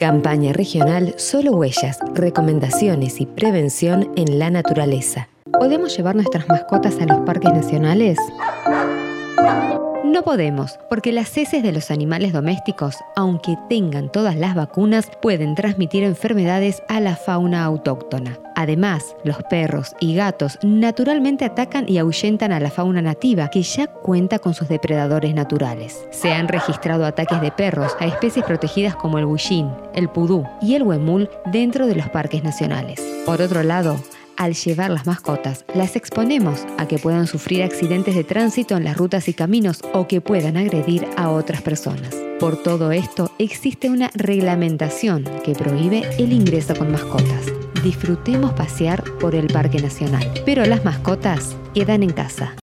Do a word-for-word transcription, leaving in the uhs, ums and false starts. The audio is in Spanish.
Campaña regional Solo Huellas, recomendaciones y prevención en la naturaleza. ¿Podemos llevar nuestras mascotas a los parques nacionales? No podemos, porque las heces de los animales domésticos, aunque tengan todas las vacunas, pueden transmitir enfermedades a la fauna autóctona. Además, los perros y gatos naturalmente atacan y ahuyentan a la fauna nativa, que ya cuenta con sus depredadores naturales. Se han registrado ataques de perros a especies protegidas como el bullín, el pudú y el huemul dentro de los parques nacionales. Por otro lado, al llevar las mascotas, las exponemos a que puedan sufrir accidentes de tránsito en las rutas y caminos o que puedan agredir a otras personas. Por todo esto, existe una reglamentación que prohíbe el ingreso con mascotas. Disfrutemos pasear por el Parque Nacional, pero las mascotas quedan en casa.